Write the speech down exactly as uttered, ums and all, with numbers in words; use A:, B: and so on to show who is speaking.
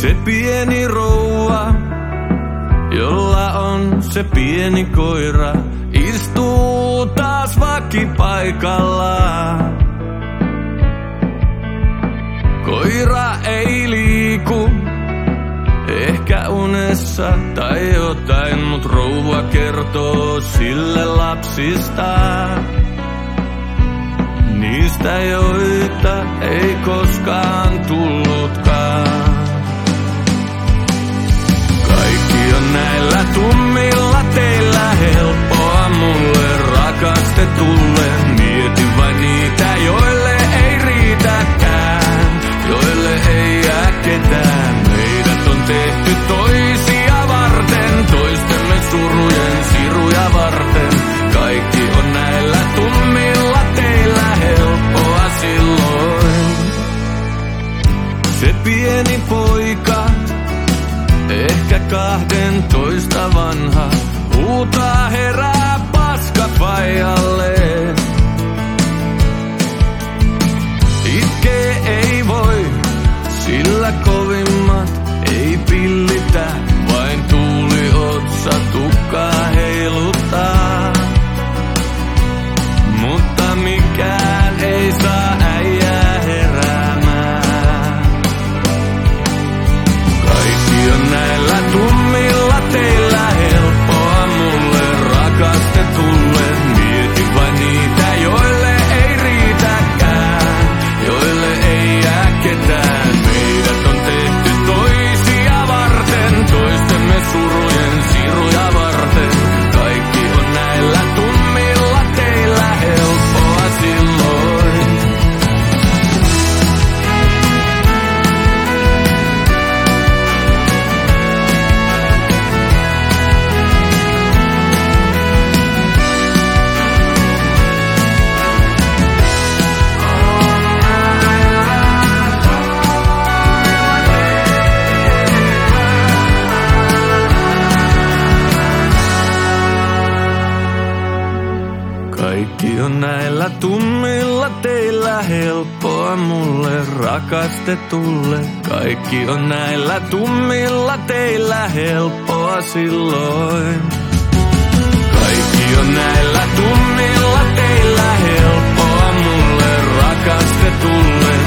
A: Se pieni rouva, jolla on se pieni koira, istuu taas vakipaikallaan. Koira ei liiku, ehkä unessa tai jotain, mut rouva kertoo sille lapsistaan. Niistä, joita ei koskaan tullutkaan. Kaikki on näillä tummilla teillä helppoa mulle rakastetulle. Mietin vain niitä, joille ei riitäkään, joille ei jää ketään. Meidät on tehty toisia varten, toistemme surujen siruja varten. Kaikki on näillä tummilla teillä helppoa silloin. Se pieni poika, ehkä kahdentoista vanha, huutaa herää paskafaijalle. Itkee ei voi, sillä kovimmat ei pillitä, vain tuuli otsa tukkaa heiluttaa. Mutta mikään ei saa äijää heräämään. Kaikki on näillä tummilla teillä helppoa mulle rakastetulle. Mietin vain niitä, joille ei riitäkään, joille ei jää ketään. Meidät on tehty toisia varten, toistemme surujen siruja varten. Kaikki on näillä tummilla teillä helppoa silloin. Kaikki on näillä tummilla teillä helppoa mulle rakastetulle. Kaikki on näillä tummilla teillä helppoa silloin. Kaikki on näillä tummilla teillä helppoa mulle rakastetulle.